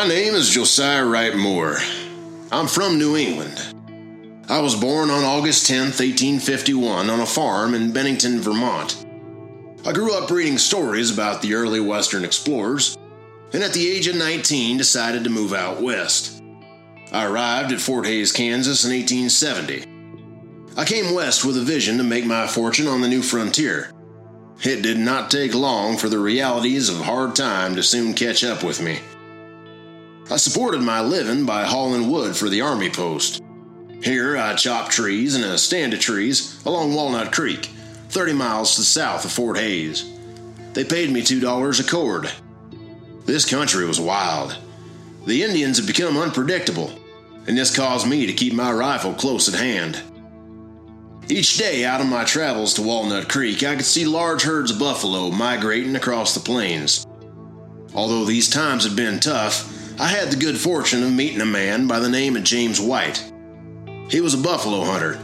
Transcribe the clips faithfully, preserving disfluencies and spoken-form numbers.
My name is Josiah Wright Moore. I'm from New England. I was born on August tenth, eighteen fifty-one, on a farm in Bennington, Vermont. I grew up reading stories about the early Western explorers, and at the age of nineteen decided to move out west. I arrived at Fort Hays, Kansas in eighteen seventy. I came west with a vision to make my fortune on the new frontier. It did not take long for the realities of hard time to soon catch up with me. I supported my living by hauling wood for the army post. Here I chopped trees in a stand of trees along Walnut Creek, thirty miles to the south of Fort Hays. They paid me two dollars a cord. This country was wild. The Indians had become unpredictable, and this caused me to keep my rifle close at hand. Each day out on my travels to Walnut Creek, I could see large herds of buffalo migrating across the plains. Although these times had been tough, I had the good fortune of meeting a man by the name of James White. He was a buffalo hunter.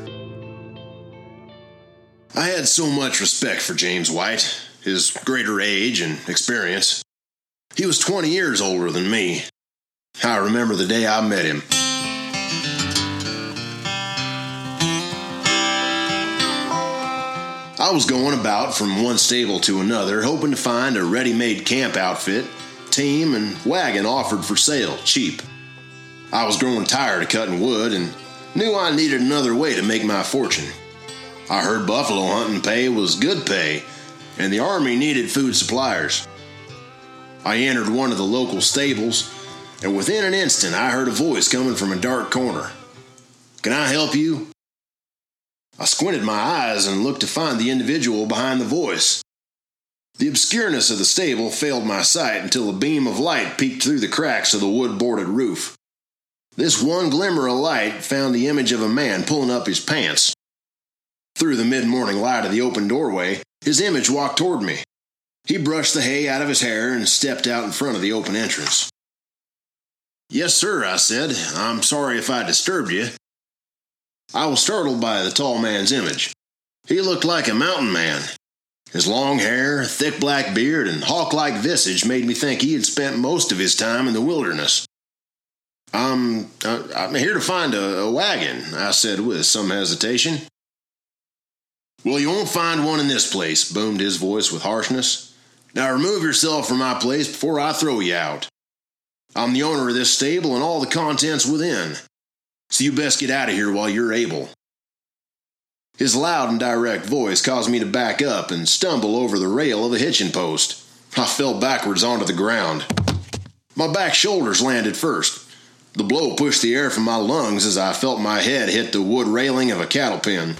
I had so much respect for James White, his greater age and experience. He was twenty years older than me. I remember the day I met him. I was going about from one stable to another, hoping to find a ready-made camp outfit, team, and wagon offered for sale, cheap. I was growing tired of cutting wood and knew I needed another way to make my fortune. I heard buffalo hunting pay was good pay, and the army needed food suppliers. I entered one of the local stables, and within an instant I heard a voice coming from a dark corner. "Can I help you?" I squinted my eyes and looked to find the individual behind the voice. The obscureness of the stable failed my sight until a beam of light peeked through the cracks of the wood-boarded roof. This one glimmer of light found the image of a man pulling up his pants. Through the mid-morning light of the open doorway, his image walked toward me. He brushed the hay out of his hair and stepped out in front of the open entrance. "Yes, sir," I said. "I'm sorry if I disturbed you." I was startled by the tall man's image. He looked like a mountain man. His long hair, thick black beard, and hawk-like visage made me think he had spent most of his time in the wilderness. I'm, uh, I'm here to find a, a wagon," I said with some hesitation. "Well, you won't find one in this place," boomed his voice with harshness. "Now remove yourself from my place before I throw you out. I'm the owner of this stable and all the contents within, so you best get out of here while you're able." His loud and direct voice caused me to back up and stumble over the rail of a hitching post. I fell backwards onto the ground. My back shoulders landed first. The blow pushed the air from my lungs as I felt my head hit the wood railing of a cattle pen.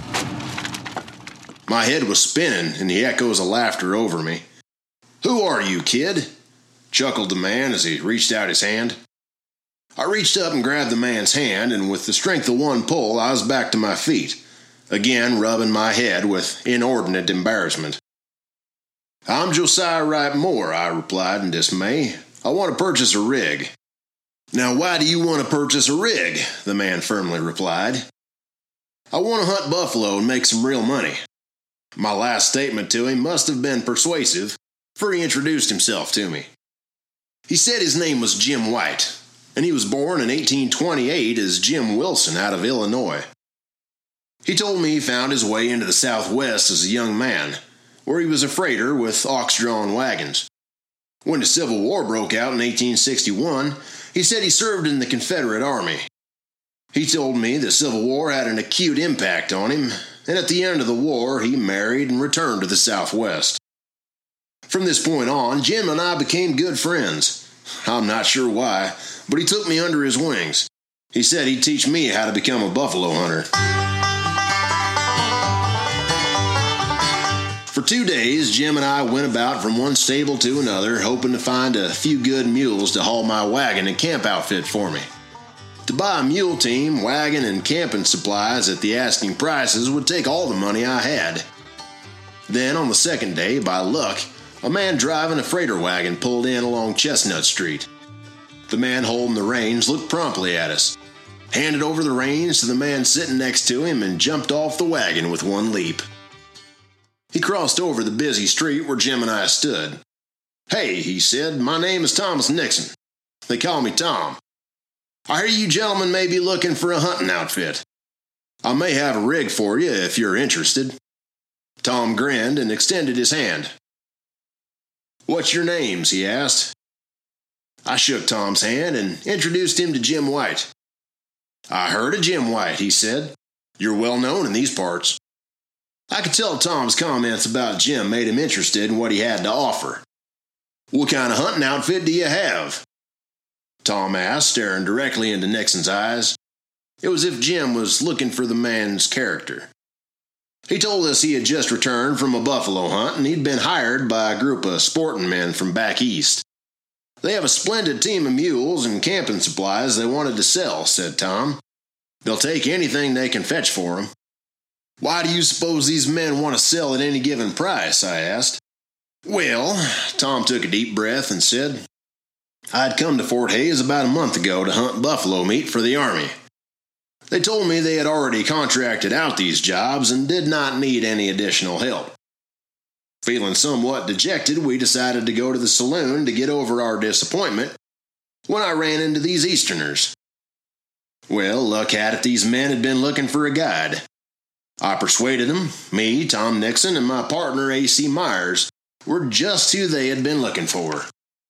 My head was spinning and the echoes of laughter over me. "Who are you, kid?" chuckled the man as he reached out his hand. I reached up and grabbed the man's hand, and with the strength of one pull, I was back to my feet, again rubbing my head with inordinate embarrassment. "I'm Josiah Wright Moore," I replied in dismay. "I want to purchase a rig." "Now why do you want to purchase a rig?" the man firmly replied. "I want to hunt buffalo and make some real money." My last statement to him must have been persuasive, for he introduced himself to me. He said his name was Jim White, and he was born in eighteen twenty-eight as Jim Wilson out of Illinois. He told me he found his way into the Southwest as a young man, where he was a freighter with ox-drawn wagons. When the Civil War broke out in eighteen sixty-one, he said he served in the Confederate Army. He told me the Civil War had an acute impact on him, and at the end of the war, he married and returned to the Southwest. From this point on, Jim and I became good friends. I'm not sure why, but he took me under his wings. He said he'd teach me how to become a buffalo hunter. For two days, Jim and I went about from one stable to another, hoping to find a few good mules to haul my wagon and camp outfit for me. To buy a mule team, wagon, and camping supplies at the asking prices would take all the money I had. Then, on the second day, by luck, a man driving a freighter wagon pulled in along Chestnut Street. The man holding the reins looked promptly at us, handed over the reins to the man sitting next to him, and jumped off the wagon with one leap. He crossed over the busy street where Jim and I stood. "Hey," he said, "my name is Thomas Nixon. They call me Tom. I hear you gentlemen may be looking for a hunting outfit. I may have a rig for you if you're interested." Tom grinned and extended his hand. "What's your names?" he asked. I shook Tom's hand and introduced him to Jim White. "I heard of Jim White," he said. "You're well known in these parts." I could tell Tom's comments about Jim made him interested in what he had to offer. "What kind of hunting outfit do you have?" Tom asked, staring directly into Nixon's eyes. It was as if Jim was looking for the man's character. He told us he had just returned from a buffalo hunt and he'd been hired by a group of sporting men from back east. "They have a splendid team of mules and camping supplies they wanted to sell," said Tom. "They'll take anything they can fetch for them." "Why do you suppose these men want to sell at any given price?" I asked. "Well," Tom took a deep breath and said, "I'd come to Fort Hays about a month ago to hunt buffalo meat for the Army. They told me they had already contracted out these jobs and did not need any additional help. Feeling somewhat dejected, we decided to go to the saloon to get over our disappointment when I ran into these Easterners. Well, luck had it these men had been looking for a guide. I persuaded them, me, Tom Nixon, and my partner A C Myers were just who they had been looking for."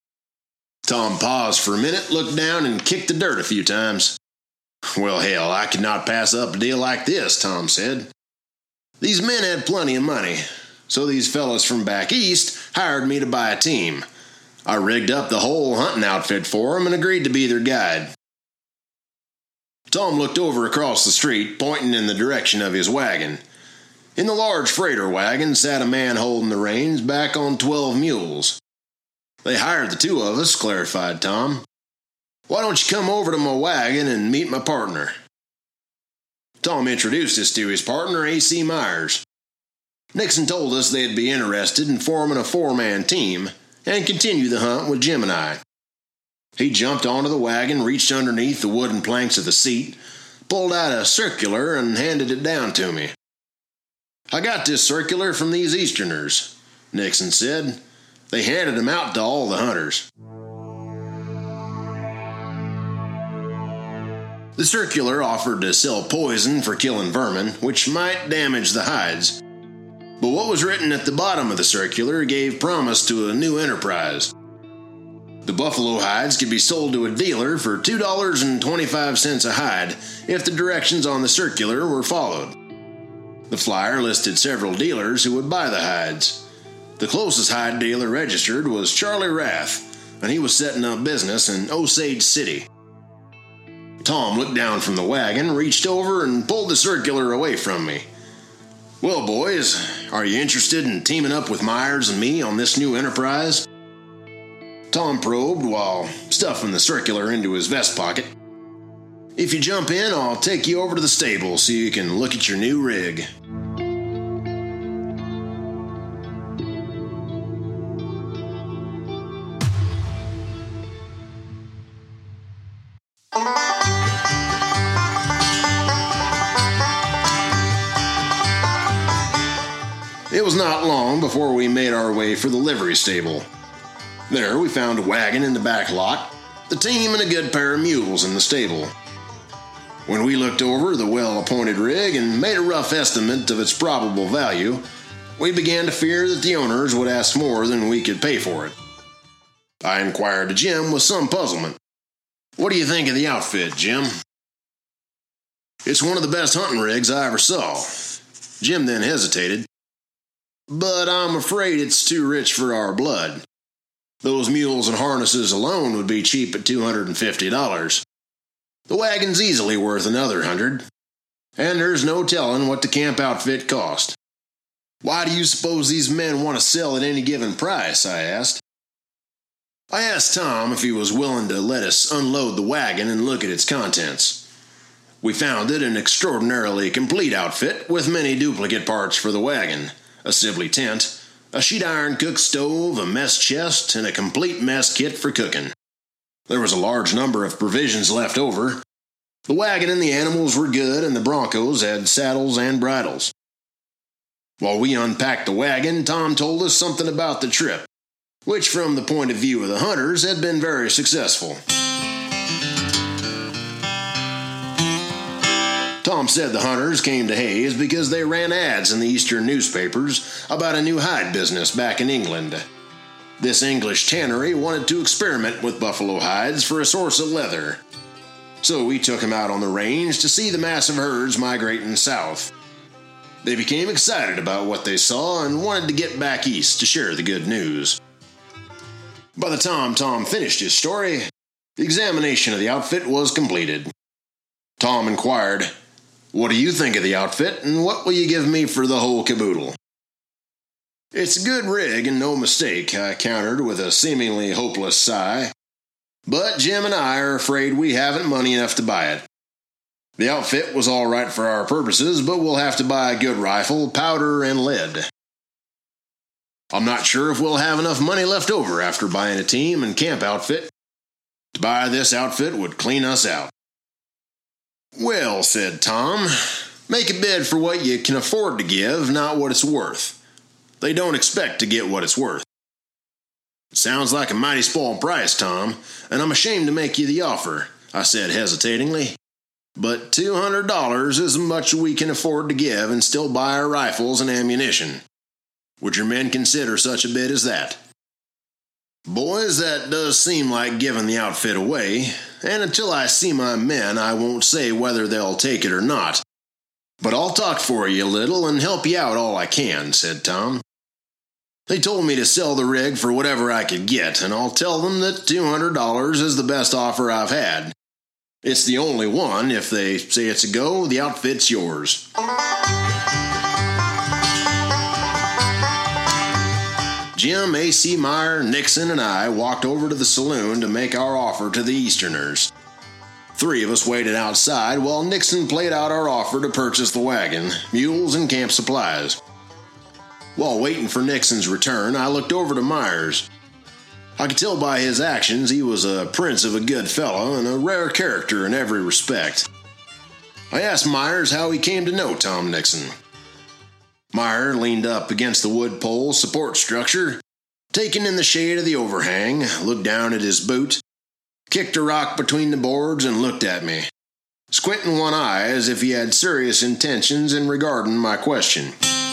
Tom paused for a minute, looked down, and kicked the dirt a few times. "Well, hell, I could not pass up a deal like this," Tom said. "These men had plenty of money, so these fellows from back east hired me to buy a team. I rigged up the whole hunting outfit for them and agreed to be their guide." Tom looked over across the street, pointing in the direction of his wagon. In the large freighter wagon sat a man holding the reins back on twelve mules. "They hired the two of us," clarified Tom. "Why don't you come over to my wagon and meet my partner?" Tom introduced us to his partner, A C Myers. Nixon told us they'd be interested in forming a four-man team and continue the hunt with Jim and I. He jumped onto the wagon, reached underneath the wooden planks of the seat, pulled out a circular, and handed it down to me. "I got this circular from these Easterners," Nixon said. "They handed them out to all the hunters." The circular offered to sell poison for killing vermin, which might damage the hides. But what was written at the bottom of the circular gave promise to a new enterprise. The buffalo hides could be sold to a dealer for two dollars and twenty-five cents a hide if the directions on the circular were followed. The flyer listed several dealers who would buy the hides. The closest hide dealer registered was Charlie Rath, and he was setting up business in Osage City. Tom looked down from the wagon, reached over, and pulled the circular away from me. "Well, boys, are you interested in teaming up with Myers and me on this new enterprise?" Tom probed while stuffing the circular into his vest pocket. "If you jump in, I'll take you over to the stable so you can look at your new rig." It was not long before we made our way for the livery stable. There we found a wagon in the back lot, the team and a good pair of mules in the stable. When we looked over the well-appointed rig and made a rough estimate of its probable value, we began to fear that the owners would ask more than we could pay for it. I inquired of Jim with some puzzlement. "What do you think of the outfit, Jim?" "It's one of the best hunting rigs I ever saw." Jim then hesitated. "But I'm afraid it's too rich for our blood. Those mules and harnesses alone would be cheap at two hundred fifty dollars. The wagon's easily worth another hundred, and there's no telling what the camp outfit cost." "Why do you suppose these men want to sell at any given price?" I asked. I asked Tom if he was willing to let us unload the wagon and look at its contents. We found it an extraordinarily complete outfit with many duplicate parts for the wagon, a Sibley tent, a sheet iron cook stove, a mess chest, and a complete mess kit for cooking. There was a large number of provisions left over. The wagon and the animals were good, and the Broncos had saddles and bridles. While we unpacked the wagon, Tom told us something about the trip, which from the point of view of the hunters had been very successful. Tom said the hunters came to Hayes because they ran ads in the eastern newspapers about a new hide business back in England. This English tannery wanted to experiment with buffalo hides for a source of leather. So we took him out on the range to see the massive herds migrating south. They became excited about what they saw and wanted to get back east to share the good news. By the time Tom finished his story, the examination of the outfit was completed. Tom inquired, "What do you think of the outfit, and what will you give me for the whole caboodle?" "It's a good rig and no mistake," I countered with a seemingly hopeless sigh. "But Jim and I are afraid we haven't money enough to buy it. The outfit was all right for our purposes, but we'll have to buy a good rifle, powder, and lead. I'm not sure if we'll have enough money left over after buying a team and camp outfit. To buy this outfit would clean us out." "Well," said Tom, "make a bid for what you can afford to give, not what it's worth. They don't expect to get what it's worth." "It sounds like a mighty small price, Tom, and I'm ashamed to make you the offer," I said hesitatingly. "But two hundred dollars is much we can afford to give and still buy our rifles and ammunition. Would your men consider such a bid as that?" "Boys, that does seem like giving the outfit away, and until I see my men, I won't say whether they'll take it or not. But I'll talk for you a little and help you out all I can," said Tom. "They told me to sell the rig for whatever I could get, and I'll tell them that two hundred dollars is the best offer I've had. It's the only one. If they say it's a go, the outfit's yours." Jim, A C Meyer, Nixon, and I walked over to the saloon to make our offer to the Easterners. Three of us waited outside while Nixon played out our offer to purchase the wagon, mules, and camp supplies. While waiting for Nixon's return, I looked over to Myers. I could tell by his actions he was a prince of a good fellow and a rare character in every respect. I asked Myers how he came to know Tom Nixon. Meyer leaned up against the wood pole support structure, taken in the shade of the overhang, looked down at his boot, kicked a rock between the boards, and looked at me, squinting one eye as if he had serious intentions in regarding my question.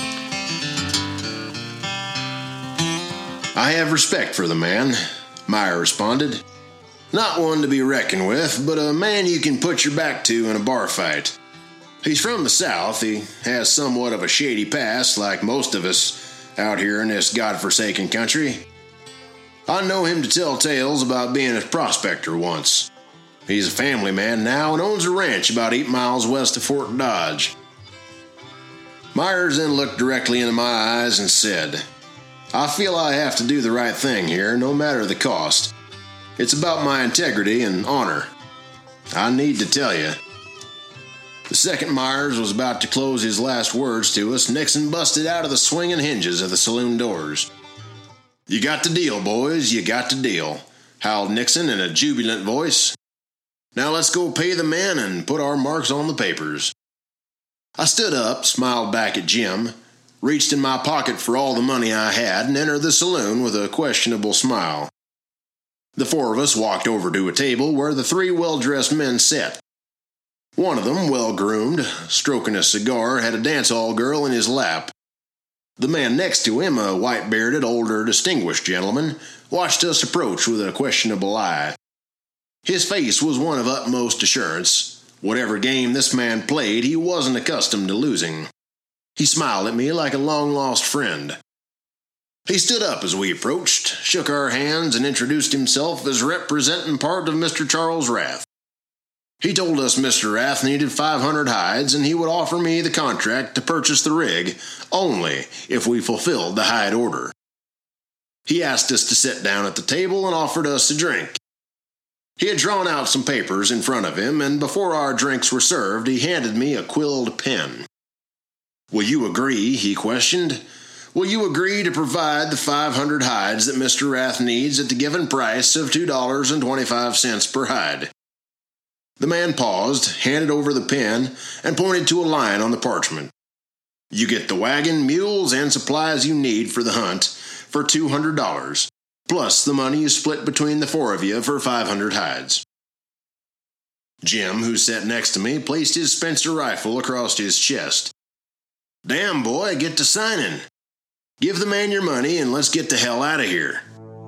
"I have respect for the man," Meyer responded. "Not one to be reckoned with, but a man you can put your back to in a bar fight. He's from the South. He has somewhat of a shady past, like most of us out here in this godforsaken country. I know him to tell tales about being a prospector once. He's a family man now and owns a ranch about eight miles west of Fort Dodge." Myers then looked directly into my eyes and said, "I feel I have to do the right thing here, no matter the cost. It's about my integrity and honor. I need to tell you." The second Myers was about to close his last words to us, Nixon busted out of the swinging hinges of the saloon doors. "You got the deal, boys, you got the deal," howled Nixon in a jubilant voice. "Now let's go pay the men and put our marks on the papers." I stood up, smiled back at Jim, reached in my pocket for all the money I had, and entered the saloon with a questionable smile. The four of us walked over to a table where the three well-dressed men sat. One of them, well-groomed, stroking a cigar, had a dance-hall girl in his lap. The man next to him, a white-bearded, older, distinguished gentleman, watched us approach with a questionable eye. His face was one of utmost assurance. Whatever game this man played, he wasn't accustomed to losing. He smiled at me like a long-lost friend. He stood up as we approached, shook our hands, and introduced himself as representing part of Mister Charles Rath. He told us Mister Rath needed five hundred hides, and he would offer me the contract to purchase the rig only if we fulfilled the hide order. He asked us to sit down at the table and offered us a drink. He had drawn out some papers in front of him, and before our drinks were served, he handed me a quilled pen. "Will you agree," he questioned, "will you agree to provide the five hundred hides that Mister Rath needs at the given price of two dollars and twenty-five cents per hide?" The man paused, handed over the pen, and pointed to a line on the parchment. "You get the wagon, mules, and supplies you need for the hunt for two hundred dollars, plus the money you split between the four of you for five hundred hides." Jim, who sat next to me, placed his Spencer rifle across his chest. "Damn, boy, get to signing. Give the man your money and let's get the hell out of here."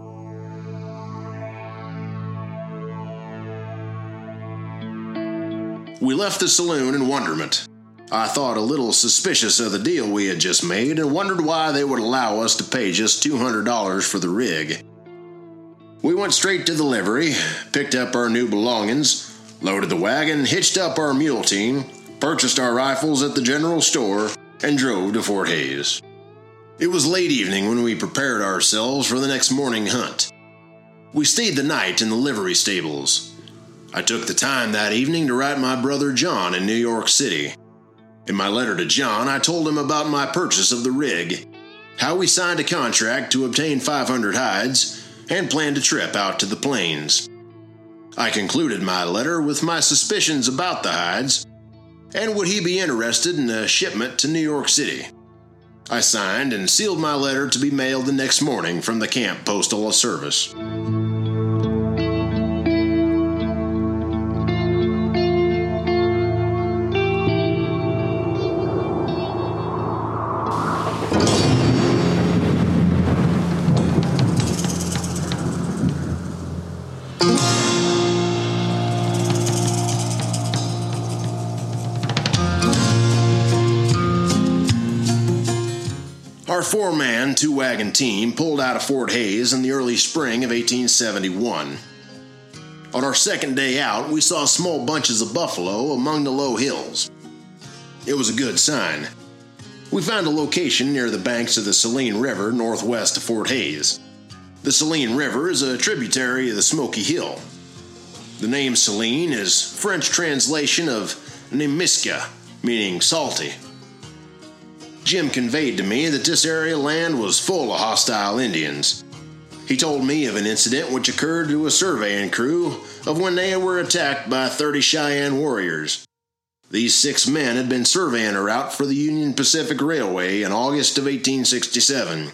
We left the saloon in wonderment. I thought a little suspicious of the deal we had just made and wondered why they would allow us to pay just two hundred dollars for the rig. We went straight to the livery, picked up our new belongings, loaded the wagon, hitched up our mule team, purchased our rifles at the general store, and drove to Fort Hays. It was late evening when we prepared ourselves for the next morning hunt. We stayed the night in the livery stables. I took the time that evening to write my brother John in New York City. In my letter to John, I told him about my purchase of the rig, how we signed a contract to obtain five hundred hides, and planned a trip out to the plains. I concluded my letter with my suspicions about the hides, and would he be interested in a shipment to New York City. I signed and sealed my letter to be mailed the next morning from the camp postal service. Our four-man, two-wagon team pulled out of Fort Hays in the early spring of eighteen seventy-one. On our second day out, we saw small bunches of buffalo among the low hills. It was a good sign. We found a location near the banks of the Saline River northwest of Fort Hays. The Saline River is a tributary of the Smoky Hill. The name Saline is French translation of Nemiska, meaning salty. Jim conveyed to me that this area of land was full of hostile Indians. He told me of an incident which occurred to a surveying crew of when they were attacked by thirty Cheyenne warriors. These six men had been surveying a route for the Union Pacific Railway in August of eighteen sixty-seven.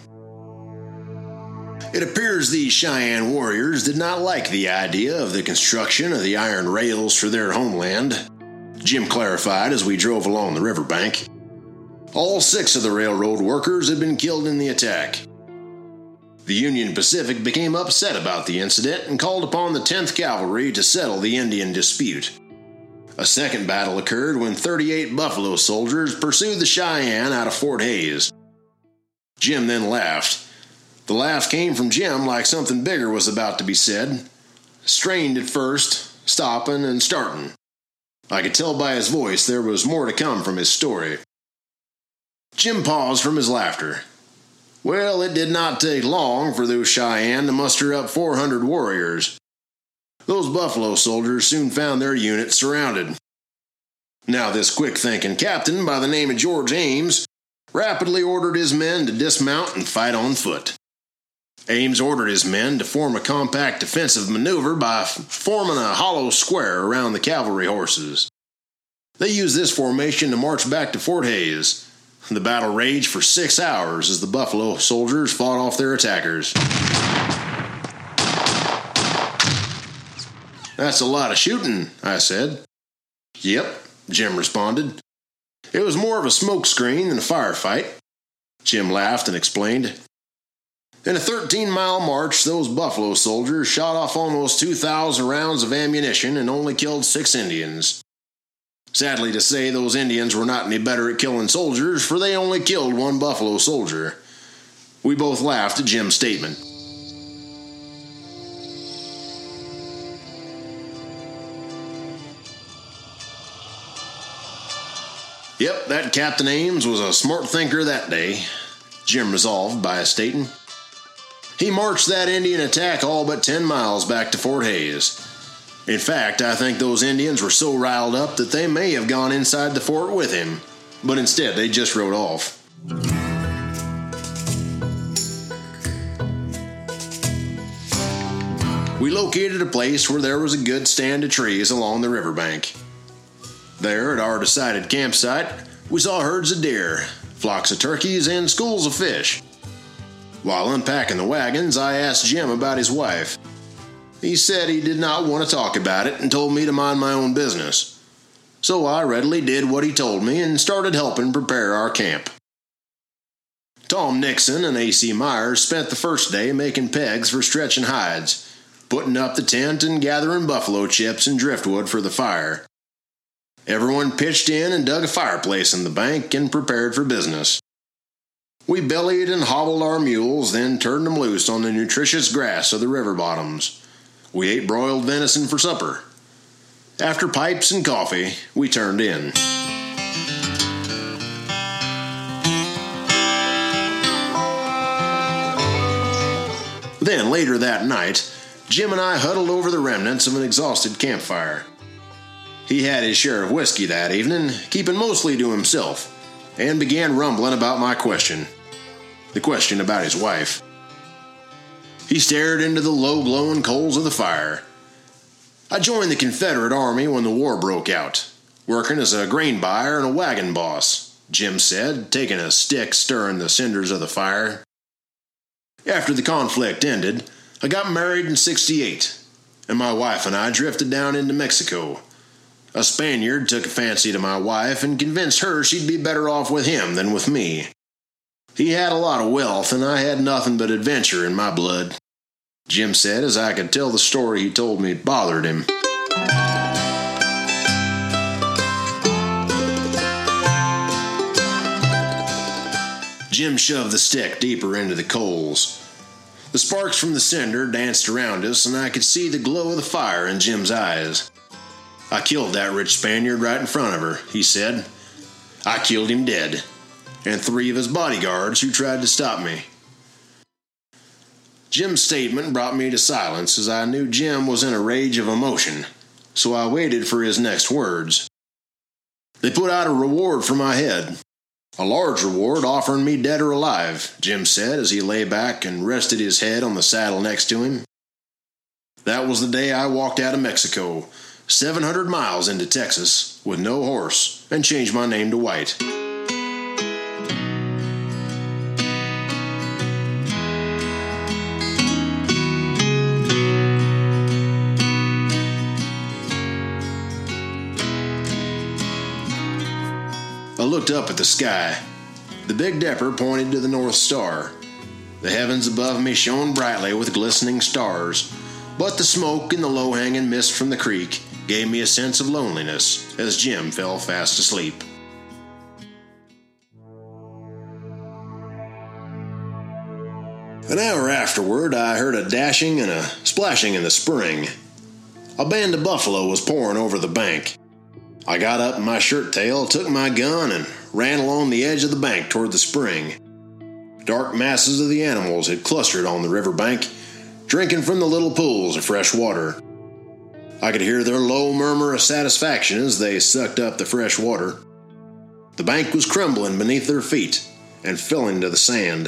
It appears these Cheyenne warriors did not like the idea of the construction of the iron rails for their homeland. Jim clarified as we drove along the riverbank. All six of the railroad workers had been killed in the attack. The Union Pacific became upset about the incident and called upon the tenth Cavalry to settle the Indian dispute. A second battle occurred when thirty-eight Buffalo soldiers pursued the Cheyenne out of Fort Hays. Jim then laughed. The laugh came from Jim like something bigger was about to be said. Strained at first, stopping and starting. I could tell by his voice there was more to come from his story. Jim paused from his laughter. Well, it did not take long for those Cheyenne to muster up four hundred warriors. Those Buffalo soldiers soon found their unit surrounded. Now this quick-thinking captain by the name of George Ames rapidly ordered his men to dismount and fight on foot. Ames ordered his men to form a compact defensive maneuver by f- forming a hollow square around the cavalry horses. They used this formation to march back to Fort Hays. The battle raged for six hours as the Buffalo soldiers fought off their attackers. That's a lot of shooting, I said. Yep, Jim responded. It was more of a smoke screen than a firefight. Jim laughed and explained. In a thirteen-mile march, those Buffalo soldiers shot off almost two thousand rounds of ammunition and only killed six Indians. Sadly to say, those Indians were not any better at killing soldiers, for they only killed one Buffalo soldier. We both laughed at Jim's statement. Yep, that Captain Ames was a smart thinker that day, Jim resolved by stating. He marched that Indian attack all but ten miles back to Fort Hays. In fact, I think those Indians were so riled up that they may have gone inside the fort with him, but instead they just rode off. We located a place where there was a good stand of trees along the riverbank. There, at our decided campsite, we saw herds of deer, flocks of turkeys, and schools of fish. While unpacking the wagons, I asked Jim about his wife. he said he did not want to talk about it and told me to mind my own business. So I readily did what he told me and started helping prepare our camp. Tom Nixon and A C Myers spent the first day making pegs for stretching hides, putting up the tent and gathering buffalo chips and driftwood for the fire. Everyone pitched in and dug a fireplace in the bank and prepared for business. We bellied and hobbled our mules, then turned them loose on the nutritious grass of the river bottoms. We ate broiled venison for supper. After pipes and coffee, we turned in. Then, later that night, Jim and I huddled over the remnants of an exhausted campfire. He had his share of whiskey that evening, keeping mostly to himself, and began rumbling about my question. The question about his wife. He stared into the low-glowing coals of the fire. I joined the Confederate Army when the war broke out, working as a grain buyer and a wagon boss, Jim said, taking a stick stirring the cinders of the fire. After the conflict ended, I got married in sixty-eight, and my wife and I drifted down into Mexico. A Spaniard took a fancy to my wife and convinced her she'd be better off with him than with me. He had a lot of wealth, and I had nothing but adventure in my blood, Jim said as I could tell the story he told me bothered him. Jim shoved the stick deeper into the coals. The sparks from the cinder danced around us, and I could see the glow of the fire in Jim's eyes. I killed that rich Spaniard right in front of her, he said. I killed him dead, and three of his bodyguards who tried to stop me. Jim's statement brought me to silence, as I knew Jim was in a rage of emotion, so I waited for his next words. They put out a reward for my head. A large reward offering me dead or alive, Jim said as he lay back and rested his head on the saddle next to him. That was the day I walked out of Mexico, seven hundred miles into Texas, with no horse, and changed my name to White. I looked up at the sky. The Big Dipper pointed to the North Star. The heavens above me shone brightly with glistening stars, but the smoke and the low-hanging mist from the creek gave me a sense of loneliness as Jim fell fast asleep. An hour afterward, I heard a dashing and a splashing in the spring. A band of buffalo was pouring over the bank. I got up in my shirt tail, took my gun, and ran along the edge of the bank toward the spring. Dark masses of the animals had clustered on the river bank, drinking from the little pools of fresh water. I could hear their low murmur of satisfaction as they sucked up the fresh water. The bank was crumbling beneath their feet and filling to the sand.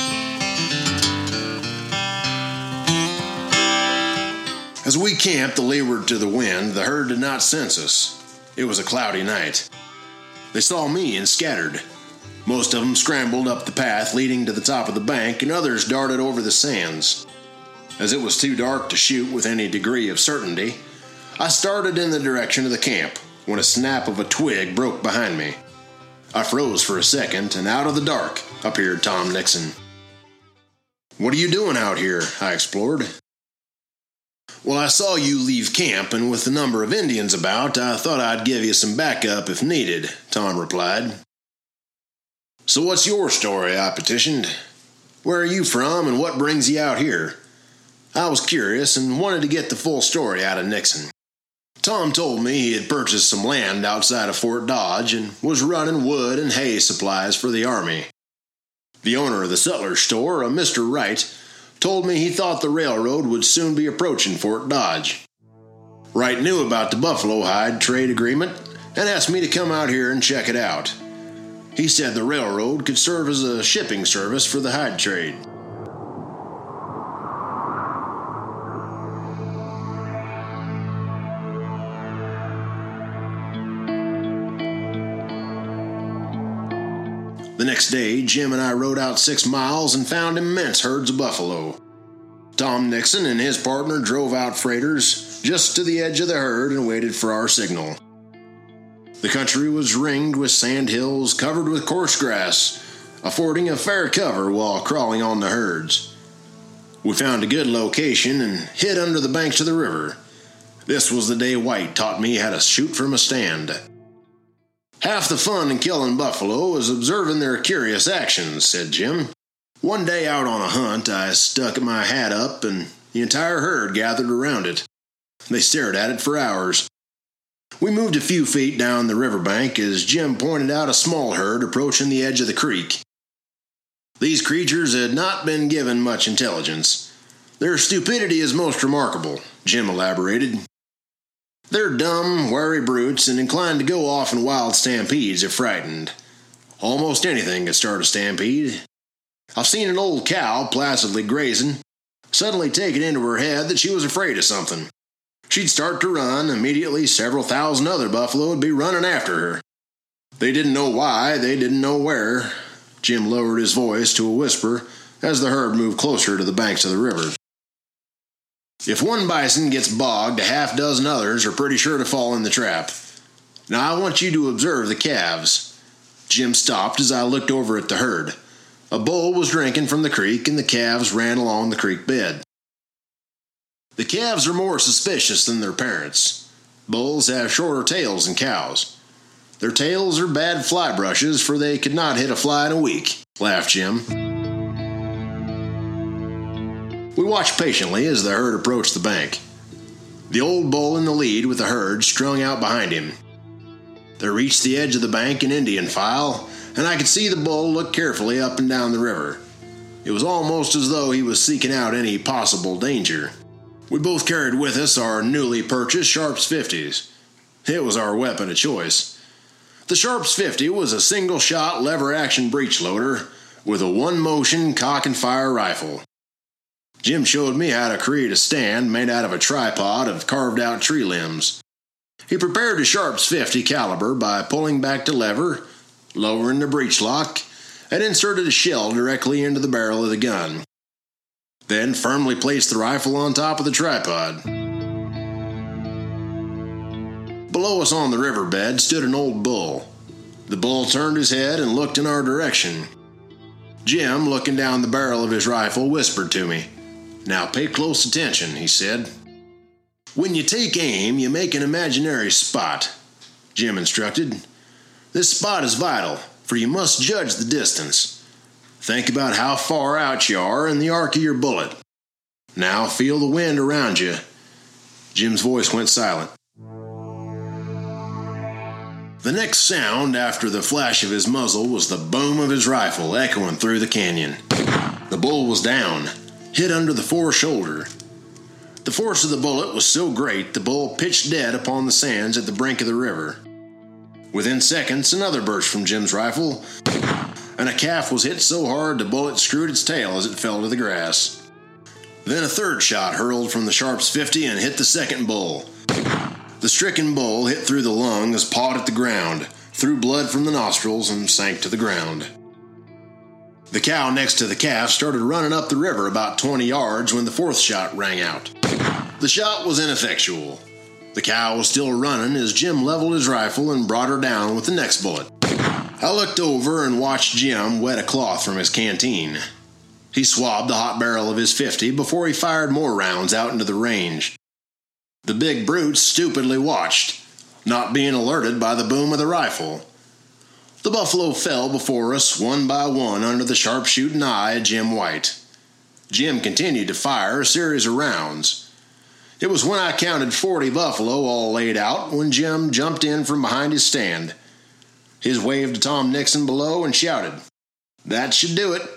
As we camped to leeward to the wind, the herd did not sense us. It was a cloudy night. They saw me and scattered. Most of them scrambled up the path leading to the top of the bank, and others darted over the sands. As it was too dark to shoot with any degree of certainty, I started in the direction of the camp when a snap of a twig broke behind me. I froze for a second, and out of the dark appeared Tom Nixon. "What are you doing out here?" I explored. "Well, I saw you leave camp, and with the number of Indians about, I thought I'd give you some backup if needed," Tom replied. "So what's your story?" I petitioned. "Where are you from, and what brings you out here?" I was curious and wanted to get the full story out of Nixon. Tom told me he had purchased some land outside of Fort Dodge and was running wood and hay supplies for the Army. The owner of the sutler's store, a Mister Wright, told me he thought the railroad would soon be approaching Fort Dodge. Wright knew about the buffalo hide trade agreement and asked me to come out here and check it out. He said the railroad could serve as a shipping service for the hide trade. The next day, Jim and I rode out six miles and found immense herds of buffalo. Tom Nixon and his partner drove out freighters just to the edge of the herd and waited for our signal. The country was ringed with sand hills covered with coarse grass, affording a fair cover while crawling on the herds. We found a good location and hid under the banks of the river. This was the day White taught me how to shoot from a stand. Half the fun in killing buffalo is observing their curious actions, said Jim. One day out on a hunt, I stuck my hat up and the entire herd gathered around it. They stared at it for hours. We moved a few feet down the riverbank as Jim pointed out a small herd approaching the edge of the creek. These creatures had not been given much intelligence. Their stupidity is most remarkable, Jim elaborated. They're dumb, wary brutes and inclined to go off in wild stampedes if frightened. Almost anything can start a stampede. I've seen an old cow placidly grazing, suddenly take it into her head that she was afraid of something. She'd start to run, immediately several thousand other buffalo would be running after her. They didn't know why, they didn't know where. Jim lowered his voice to a whisper as the herd moved closer to the banks of the river. If one bison gets bogged, a half dozen others are pretty sure to fall in the trap. Now I want you to observe the calves. Jim stopped as I looked over at the herd. A bull was drinking from the creek and the calves ran along the creek bed. The calves are more suspicious than their parents. Bulls have shorter tails than cows. Their tails are bad fly brushes, for they could not hit a fly in a week, laughed Jim. We watched patiently as the herd approached the bank. The old bull in the lead with the herd strung out behind him. They reached the edge of the bank in Indian file, and I could see the bull look carefully up and down the river. It was almost as though he was seeking out any possible danger. We both carried with us our newly purchased Sharps fifties. It was our weapon of choice. The Sharps fifty was a single-shot lever-action breech loader with a one-motion cock-and-fire rifle. Jim showed me how to create a stand made out of a tripod of carved-out tree limbs. He prepared the Sharps fifty caliber by pulling back the lever, lowering the breech lock, and inserted a shell directly into the barrel of the gun. Then firmly placed the rifle on top of the tripod. Below us on the riverbed stood an old bull. The bull turned his head and looked in our direction. Jim, looking down the barrel of his rifle, whispered to me. "Now pay close attention," he said. "When you take aim, you make an imaginary spot," Jim instructed. "This spot is vital, for you must judge the distance. Think about how far out you are in the arc of your bullet. Now feel the wind around you." Jim's voice went silent. The next sound after the flash of his muzzle was the boom of his rifle echoing through the canyon. The bull was down, hit under the fore shoulder. The force of the bullet was so great the bull pitched dead upon the sands at the brink of the river. Within seconds, another burst from Jim's rifle, and a calf was hit so hard the bullet screwed its tail as it fell to the grass. Then a third shot hurled from the Sharps fifty and hit the second bull. The stricken bull hit through the lungs, pawed at the ground, threw blood from the nostrils, and sank to the ground. The cow next to the calf started running up the river about twenty yards when the fourth shot rang out. The shot was ineffectual. The cow was still running as Jim leveled his rifle and brought her down with the next bullet. I looked over and watched Jim wet a cloth from his canteen. He swabbed the hot barrel of his fifty before he fired more rounds out into the range. The big brute stupidly watched, not being alerted by the boom of the rifle. The buffalo fell before us one by one under the sharpshooting eye of Jim White. Jim continued to fire a series of rounds. It was when I counted forty buffalo all laid out when Jim jumped in from behind his stand. He waved to Tom Nixon below and shouted, "That should do it."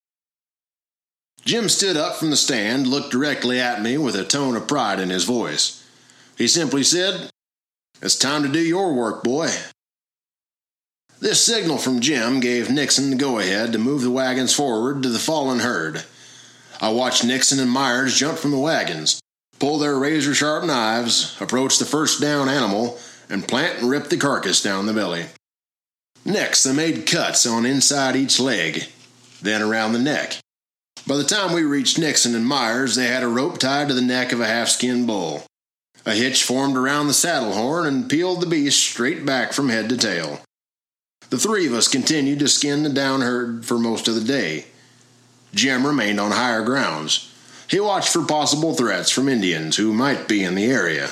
Jim stood up from the stand, looked directly at me with a tone of pride in his voice. He simply said, "It's time to do your work, boy." This signal from Jim gave Nixon the go-ahead to move the wagons forward to the fallen herd. I watched Nixon and Myers jump from the wagons, pull their razor-sharp knives, approach the first down animal, and plant and rip the carcass down the belly. Next, they made cuts on inside each leg, then around the neck. By the time we reached Nixon and Myers, they had a rope tied to the neck of a half-skinned bull. A hitch formed around the saddle horn and peeled the beast straight back from head to tail. The three of us continued to skin the down herd for most of the day. Jim remained on higher grounds. He watched for possible threats from Indians who might be in the area.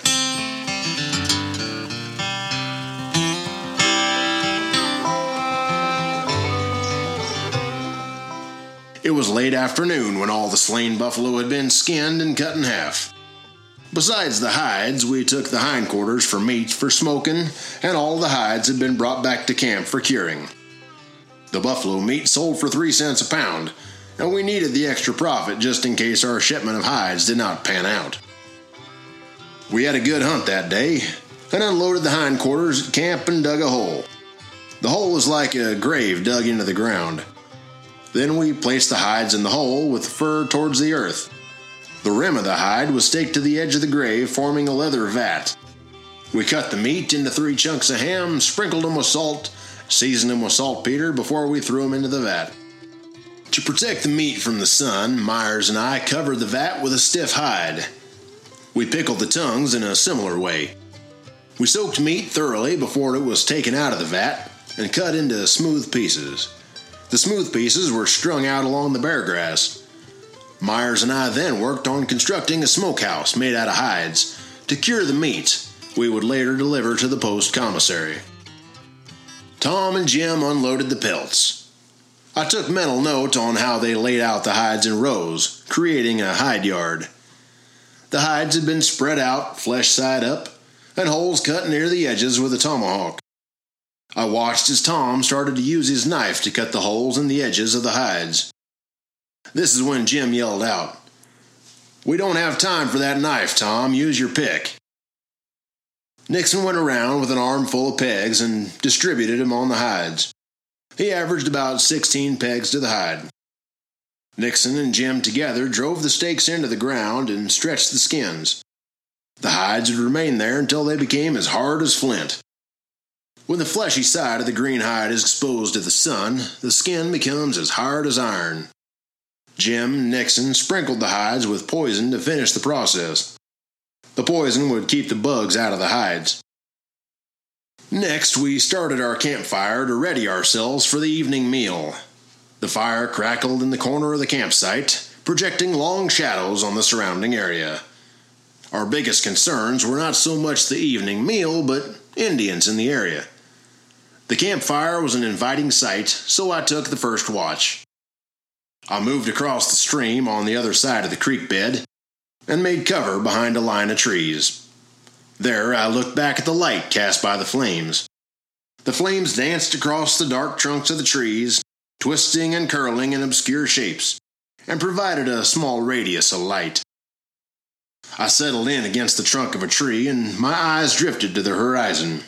It was late afternoon when all the slain buffalo had been skinned and cut in half. Besides the hides, we took the hindquarters for meat for smoking, and all the hides had been brought back to camp for curing. The buffalo meat sold for three cents a pound, and we needed the extra profit just in case our shipment of hides did not pan out. We had a good hunt that day, and unloaded the hindquarters at camp and dug a hole. The hole was like a grave dug into the ground. Then we placed the hides in the hole with the fur towards the earth. The rim of the hide was staked to the edge of the grave, forming a leather vat. We cut the meat into three chunks of ham, sprinkled them with salt, seasoned them with saltpeter before we threw them into the vat. To protect the meat from the sun, Myers and I covered the vat with a stiff hide. We pickled the tongues in a similar way. We soaked meat thoroughly before it was taken out of the vat and cut into smooth pieces. The smooth pieces were strung out along the bear grass. Myers and I then worked on constructing a smokehouse made out of hides to cure the meat we would later deliver to the post commissary. Tom and Jim unloaded the pelts. I took mental note on how they laid out the hides in rows, creating a hide yard. The hides had been spread out, flesh side up, and holes cut near the edges with a tomahawk. I watched as Tom started to use his knife to cut the holes in the edges of the hides. This is when Jim yelled out, "We don't have time for that knife, Tom. Use your pick." Nixon went around with an armful of pegs and distributed them on the hides. He averaged about sixteen pegs to the hide. Nixon and Jim together drove the stakes into the ground and stretched the skins. The hides would remain there until they became as hard as flint. When the fleshy side of the green hide is exposed to the sun, the skin becomes as hard as iron. Jim and Nixon sprinkled the hides with poison to finish the process. The poison would keep the bugs out of the hides. Next, we started our campfire to ready ourselves for the evening meal. The fire crackled in the corner of the campsite, projecting long shadows on the surrounding area. Our biggest concerns were not so much the evening meal, but Indians in the area. The campfire was an inviting sight, so I took the first watch. I moved across the stream on the other side of the creek bed and made cover behind a line of trees. There I looked back at the light cast by the flames. The flames danced across the dark trunks of the trees, twisting and curling in obscure shapes, and provided a small radius of light. I settled in against the trunk of a tree, and my eyes drifted to the horizon.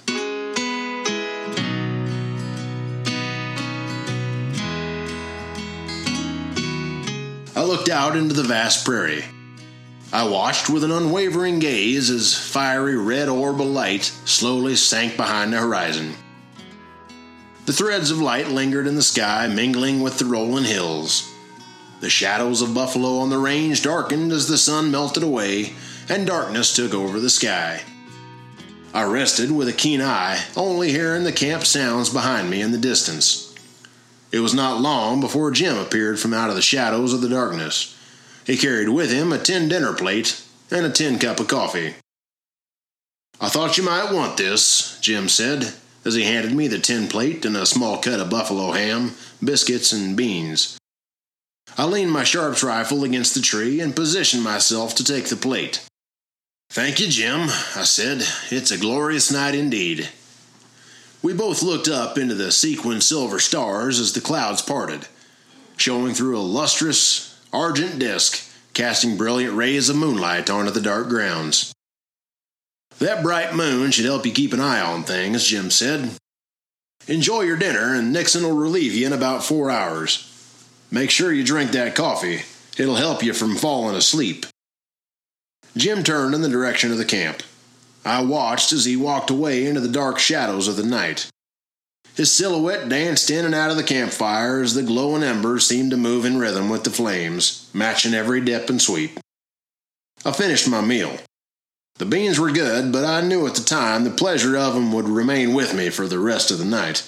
I looked out into the vast prairie. I watched with an unwavering gaze as fiery red orb of light slowly sank behind the horizon. The threads of light lingered in the sky, mingling with the rolling hills. The shadows of buffalo on the range darkened as the sun melted away and darkness took over the sky. I rested with a keen eye, only hearing the camp sounds behind me in the distance. It was not long before Jim appeared from out of the shadows of the darkness. He carried with him a tin dinner plate and a tin cup of coffee. "I thought you might want this," Jim said, as he handed me the tin plate and a small cut of buffalo ham, biscuits, and beans. I leaned my Sharps rifle against the tree and positioned myself to take the plate. "Thank you, Jim," I said. "It's a glorious night indeed." We both looked up into the sequined silver stars as the clouds parted, showing through a lustrous, argent disk, casting brilliant rays of moonlight onto the dark grounds. "That bright moon should help you keep an eye on things," Jim said. "Enjoy your dinner, and Nixon will relieve you in about four hours. Make sure you drink that coffee. It'll help you from falling asleep." Jim turned in the direction of the camp. I watched as he walked away into the dark shadows of the night. His silhouette danced in and out of the campfire as the glowing embers seemed to move in rhythm with the flames, matching every dip and sweep. I finished my meal. The beans were good, but I knew at the time the pleasure of them would remain with me for the rest of the night.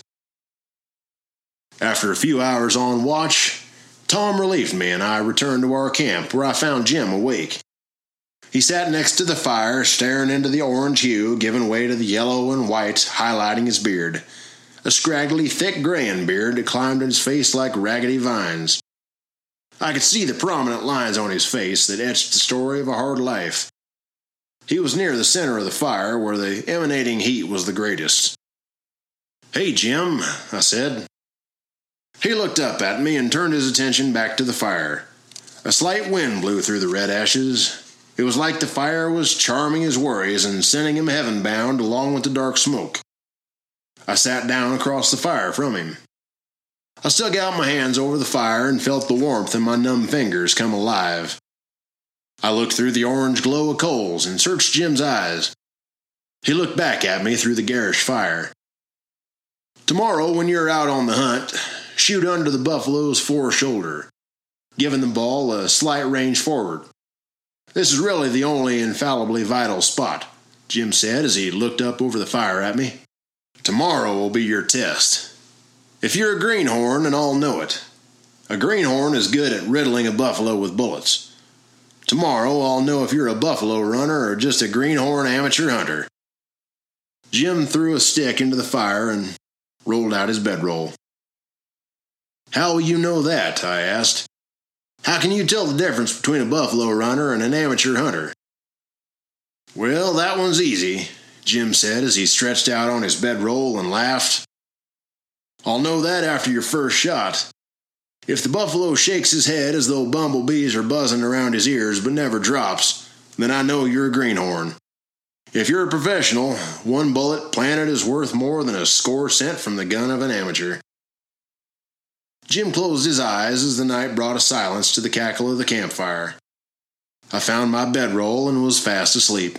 After a few hours on watch, Tom relieved me and I returned to our camp, where I found Jim awake. He sat next to the fire, staring into the orange hue giving way to the yellow and white highlighting his beard, a scraggly, thick graying beard that climbed in his face like raggedy vines. I could see the prominent lines on his face that etched the story of a hard life. He was near the center of the fire, where the emanating heat was the greatest. "Hey, Jim," I said. He looked up at me and turned his attention back to the fire. A slight wind blew through the red ashes. It was like the fire was charming his worries and sending him heaven-bound along with the dark smoke. I sat down across the fire from him. I stuck out my hands over the fire and felt the warmth in my numb fingers come alive. I looked through the orange glow of coals and searched Jim's eyes. He looked back at me through the garish fire. "Tomorrow, when you're out on the hunt, shoot under the buffalo's foreshoulder, giving the ball a slight range forward. This is really the only infallibly vital spot," Jim said as he looked up over the fire at me. "Tomorrow will be your test. If you're a greenhorn, and I'll know it. A greenhorn is good at riddling a buffalo with bullets. Tomorrow I'll know if you're a buffalo runner or just a greenhorn amateur hunter." Jim threw a stick into the fire and rolled out his bedroll. "How will you know that?" I asked. "How can you tell the difference between a buffalo runner and an amateur hunter?" "Well, that one's easy," Jim said as he stretched out on his bedroll and laughed. "I'll know that after your first shot. If the buffalo shakes his head as though bumblebees are buzzing around his ears but never drops, then I know you're a greenhorn. If you're a professional, one bullet planted is worth more than a score sent from the gun of an amateur." Jim closed his eyes as the night brought a silence to the cackle of the campfire. I found my bedroll and was fast asleep.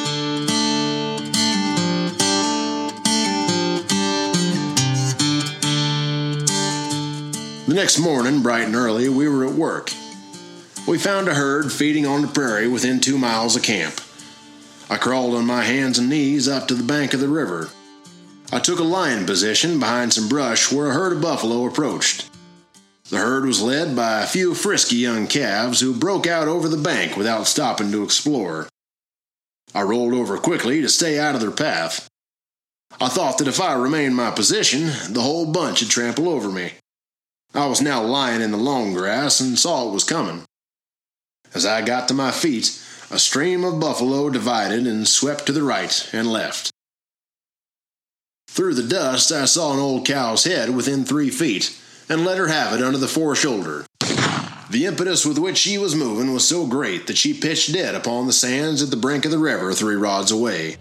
The next morning, bright and early, we were at work. We found a herd feeding on the prairie within two miles of camp. I crawled on my hands and knees up to the bank of the river. I took a lying position behind some brush where a herd of buffalo approached. The herd was led by a few frisky young calves who broke out over the bank without stopping to explore. I rolled over quickly to stay out of their path. I thought that if I remained in my position, the whole bunch would trample over me. I was now lying in the long grass and saw it was coming. As I got to my feet, a stream of buffalo divided and swept to the right and left. Through the dust, I saw an old cow's head within three feet, and let her have it under the foreshoulder. The impetus with which she was moving was so great that she pitched dead upon the sands at the brink of the river three rods away.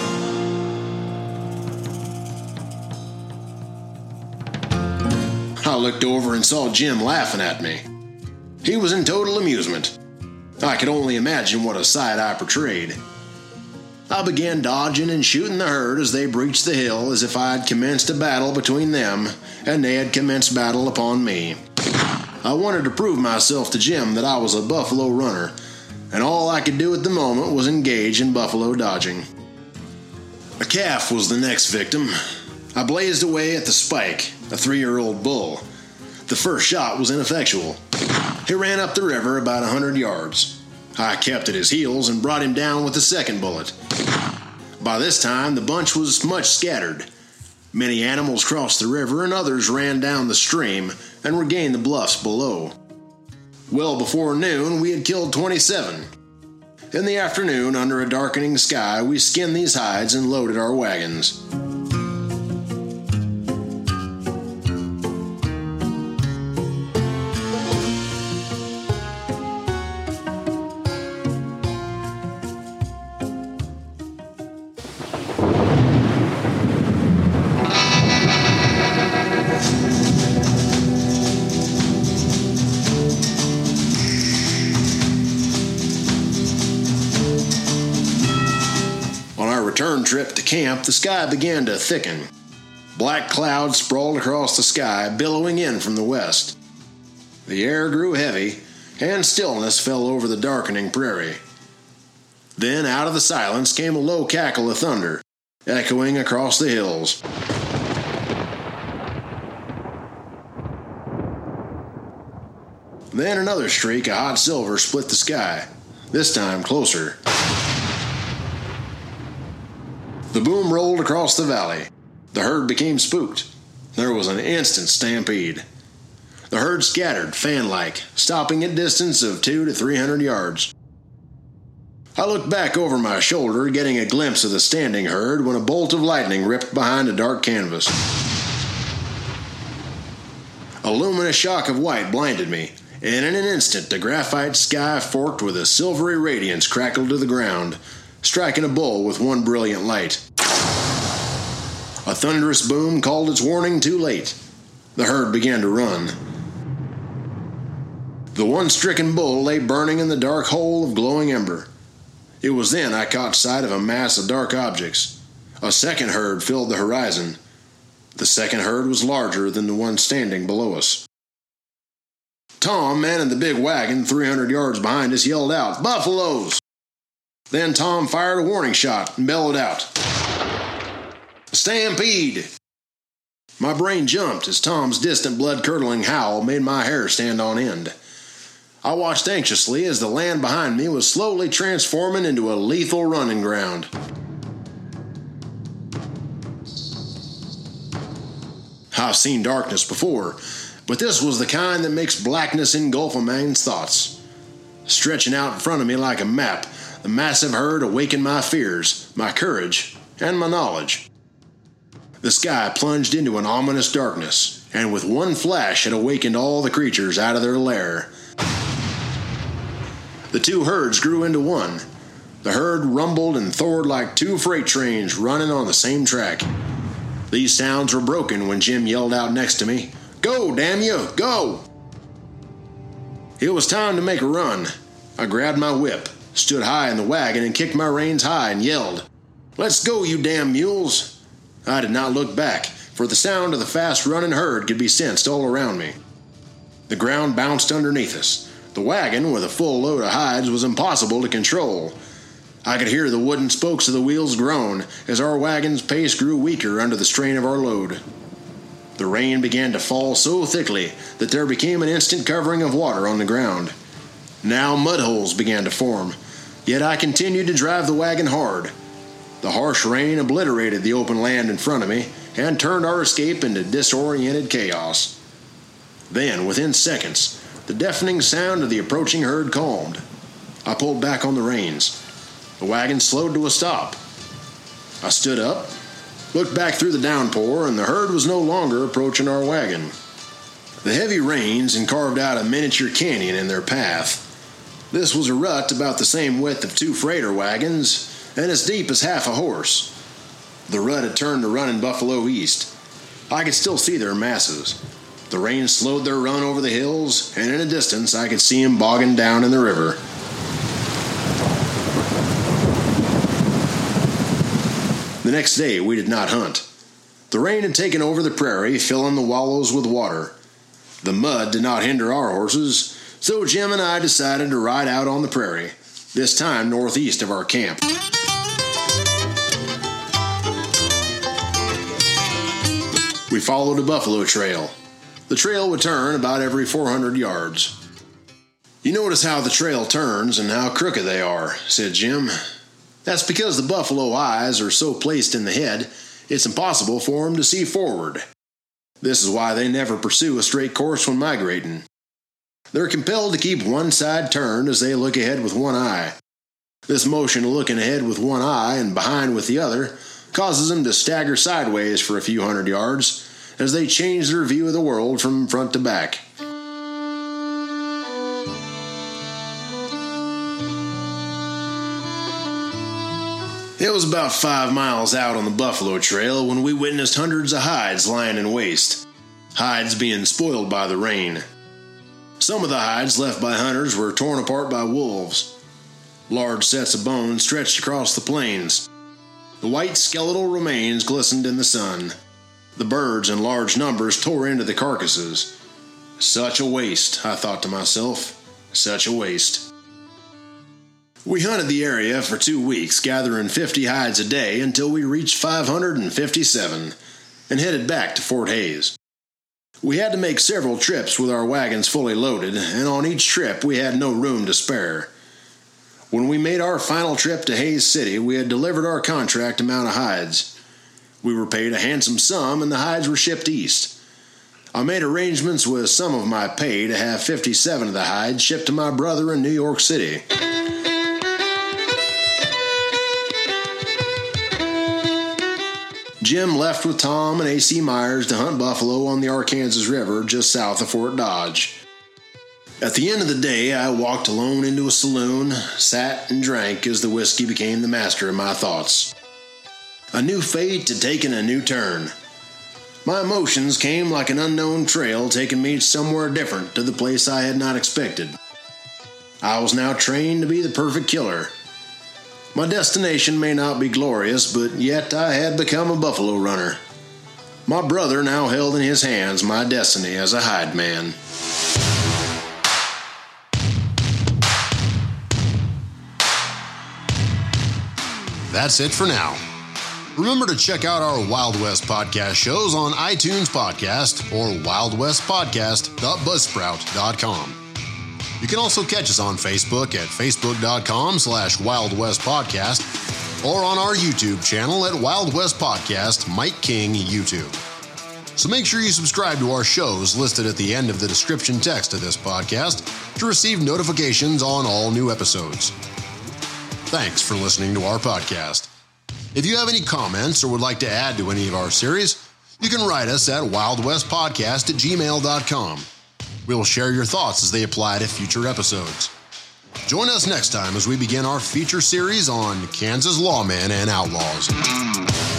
I looked over and saw Jim laughing at me. He was in total amusement. I could only imagine what a sight I portrayed. I began dodging and shooting the herd as they breached the hill as if I had commenced a battle between them and they had commenced battle upon me. I wanted to prove myself to Jim that I was a buffalo runner, and all I could do at the moment was engage in buffalo dodging. A calf was the next victim. I blazed away at the Spike, a three-year-old bull. The first shot was ineffectual. He ran up the river about a hundred yards. I kept at his heels and brought him down with the second bullet. By this time, the bunch was much scattered. Many animals crossed the river and others ran down the stream and regained the bluffs below. Well before noon, we had killed twenty-seven. In the afternoon, under a darkening sky, we skinned these hides and loaded our wagons. Return trip to camp, the sky began to thicken. Black clouds sprawled across the sky, billowing in from the west. The air grew heavy, and stillness fell over the darkening prairie. Then out of the silence came a low cackle of thunder, echoing across the hills. Then another streak of hot silver split the sky, this time closer. The boom rolled across the valley. The herd became spooked. There was an instant stampede. The herd scattered, fan-like, stopping at distance of two to three hundred yards. I looked back over my shoulder, getting a glimpse of the standing herd when a bolt of lightning ripped behind a dark canvas. A luminous shock of white blinded me, and in an instant the graphite sky forked with a silvery radiance crackled to the ground, striking a bull with one brilliant light. A thunderous boom called its warning too late. The herd began to run. The one stricken bull lay burning in the dark hole of glowing ember. It was then I caught sight of a mass of dark objects. A second herd filled the horizon. The second herd was larger than the one standing below us. Tom, manning the big wagon three hundred yards behind us, yelled out, "Buffaloes!" Then Tom fired a warning shot and bellowed out, "Stampede!" My brain jumped as Tom's distant blood-curdling howl made my hair stand on end. I watched anxiously as the land behind me was slowly transforming into a lethal running ground. I've seen darkness before, but this was the kind that makes blackness engulf a man's thoughts. Stretching out in front of me like a map, the massive herd awakened my fears, my courage, and my knowledge. The sky plunged into an ominous darkness, and with one flash it awakened all the creatures out of their lair. The two herds grew into one. The herd rumbled and thored like two freight trains running on the same track. These sounds were broken when Jim yelled out next to me, "Go, damn you, go!" It was time to make a run. I grabbed my whip, stood high in the wagon, and kicked my reins high and yelled, "Let's go, you damn mules!" I did not look back, for the sound of the fast-running herd could be sensed all around me. The ground bounced underneath us. The wagon, with a full load of hides, was impossible to control. I could hear the wooden spokes of the wheels groan as our wagon's pace grew weaker under the strain of our load. The rain began to fall so thickly that there became an instant covering of water on the ground. Now mud holes began to form, yet I continued to drive the wagon hard. The harsh rain obliterated the open land in front of me and turned our escape into disoriented chaos. Then, within seconds, the deafening sound of the approaching herd calmed. I pulled back on the reins. The wagon slowed to a stop. I stood up, looked back through the downpour, and the herd was no longer approaching our wagon. The heavy rains had carved out a miniature canyon in their path. This was a rut about the same width of two freighter wagons and as deep as half a horse. The rut had turned to running buffalo east. I could still see their masses. The rain slowed their run over the hills, and in a distance I could see them bogging down in the river. The next day we did not hunt. The rain had taken over the prairie, filling the wallows with water. The mud did not hinder our horses, so Jim and I decided to ride out on the prairie, this time northeast of our camp. We followed a buffalo trail. The trail would turn about every four hundred yards. "You notice how the trail turns and how crooked they are," said Jim. "That's because the buffalo eyes are so placed in the head, it's impossible for them to see forward. This is why they never pursue a straight course when migrating. They're compelled to keep one side turned as they look ahead with one eye. This motion of looking ahead with one eye and behind with the other causes them to stagger sideways for a few hundred yards as they change their view of the world from front to back." It was about five miles out on the buffalo trail when we witnessed hundreds of hides lying in waste, hides being spoiled by the rain. Some of the hides left by hunters were torn apart by wolves. Large sets of bones stretched across the plains. The white skeletal remains glistened in the sun. The birds in large numbers tore into the carcasses. Such a waste, I thought to myself. Such a waste. We hunted the area for two weeks, gathering fifty hides a day until we reached five hundred fifty-seven and headed back to Fort Hays. We had to make several trips with our wagons fully loaded, and on each trip we had no room to spare. When we made our final trip to Hays City, we had delivered our contract amount of hides. We were paid a handsome sum, and the hides were shipped east. I made arrangements with some of my pay to have fifty-seven of the hides shipped to my brother in New York City. Jim left with Tom and A C Myers to hunt buffalo on the Arkansas River just south of Fort Dodge. At the end of the day, I walked alone into a saloon, sat and drank as the whiskey became the master of my thoughts. A new fate had taken a new turn. My emotions came like an unknown trail taking me somewhere different to the place I had not expected. I was now trained to be the perfect killer. My destination may not be glorious, but yet I had become a buffalo runner. My brother now held in his hands my destiny as a hide man. That's it for now. Remember to check out our Wild West podcast shows on iTunes Podcast or wild west podcast dot buzzsprout dot com. You can also catch us on Facebook at facebook.com slash Wild West Podcast or on our YouTube channel at Wild West Podcast Mike King YouTube. So make sure you subscribe to our shows listed at the end of the description text of this podcast to receive notifications on all new episodes. Thanks for listening to our podcast. If you have any comments or would like to add to any of our series, you can write us at wildwestpodcast at gmail dot com. We will share your thoughts as they apply to future episodes. Join us next time as we begin our feature series on Kansas lawmen and outlaws.